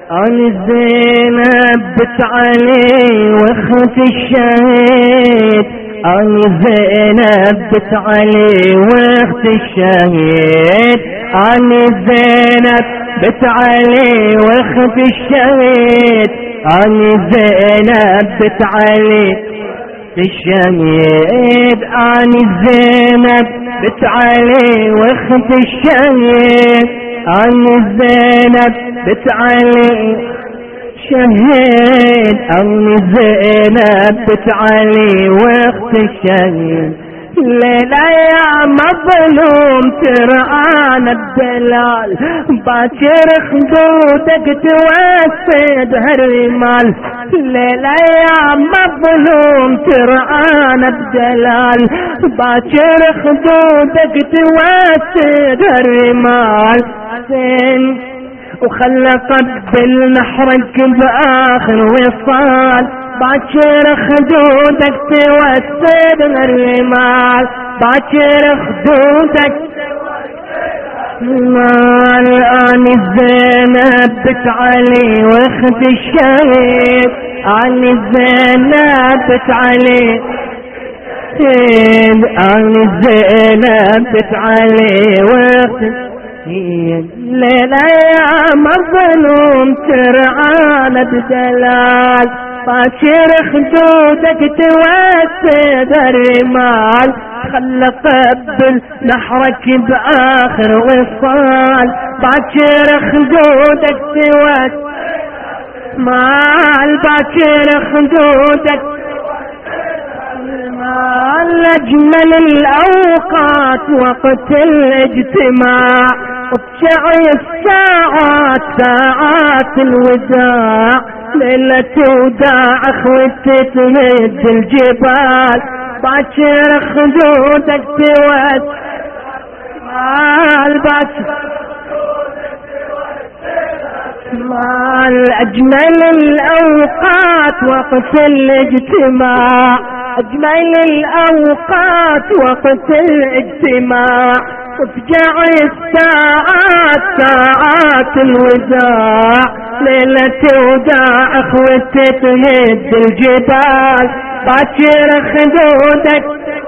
أنا زينب بنت علي واخت الشهيد، أنا زينب بنت علي واخت الشهيد، أنا زينب بنت علي واخت الشهيد، أنا زينب بنت علي الشهيد، أنا زينب بنت علي واخت الشهيد، أنا زينب بنت علي شهيد، أنا زينب بنت علي واخت الشهيد. ليلة يا مظلوم ترعانا الدلال، باكر خدودك توسد هالرمال. ليلة يا مظلوم ترعانا الدلال، باكر خدودك توسد هالرمال. وخلى قبل نحرك بآخر وصال، باكر خدودك توسد الرمال، باكر خدودك مال. أنا زينب بنت علي واخت الشهيد، أنا زينب بنت علي، أنا زينب بنت علي واخت. ليلة يا مظلوم ترعانا بدلال، باكر خدودك توسد الرمال. خلى قبل نحرك بآخر وصال، باكر خدودك توسد مال، باكر خدودك مال. أجمل الأوقات وقت الاجتماع، وبشعي الساعات ساعات الوداع. ليلة وداع اخوتي تمد الجبال، باكر خدودك توسد مال، باكر مال. أجمل الأوقات وقت الاجتماع، أجمل الأوقات وقت الاجتماع. وفجع الساعات ساعات الوداع، ليلة وداع اخوتي تهد الجبال، باكر خدودك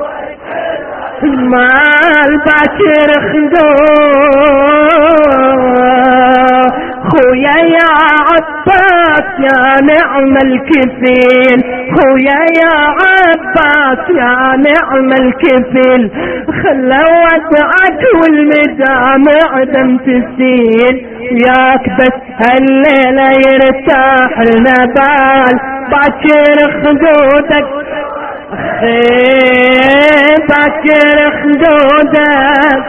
مال، باكر خدودك. خويا يا عباس يا نعم الكفيل، خويا يا عباس يا نعم الكفيل. خلى ودعك والمدامع دم تسيل، وياك بس هالليلة يرتاح النبال، باكر خدودك باكر خدودك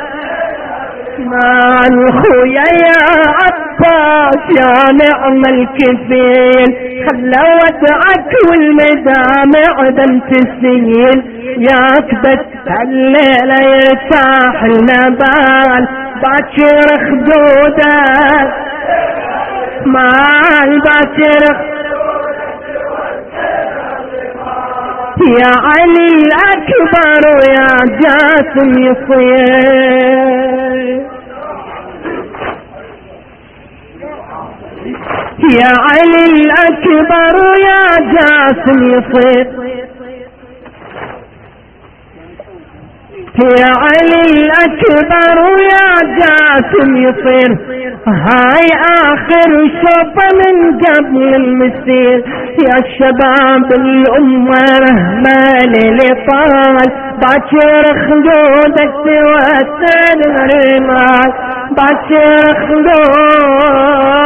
مال. خويا يا عباس يا نعم الكفيل، خلى ودعك والمدامع دم تسيل، ياك بس هالليلة يرتاح النبال، باكر خدودك مال، باكر يا علي الأكبر ويا جاسم يصير، يا علي الأكبر ويا جاسم يصير، يا علي الأكبر ويا جاسم يصير. هاي آخر شوطة من قبل المسير، يا شباب الأمة رهمة للطال، باكر خدودك توسد الرمال، باكر خدودك.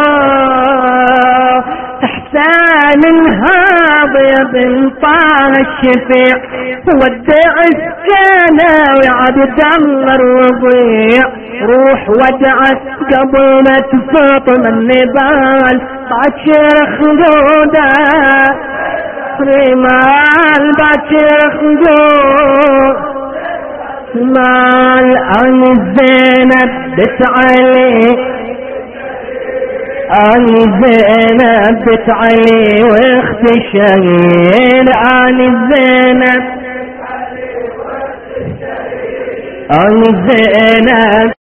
احسان الهاضي بن طه الشفيع، ودع السكانة وعبد الله الرضيع. روح ودعت قبل ما تفاطم النضال، باكر خدودك رمال، باكر خدودك مال. أنا زينب بنت علي، أنا زينب بنت علي واخت الشهيد، أنا زينب، أنا زينب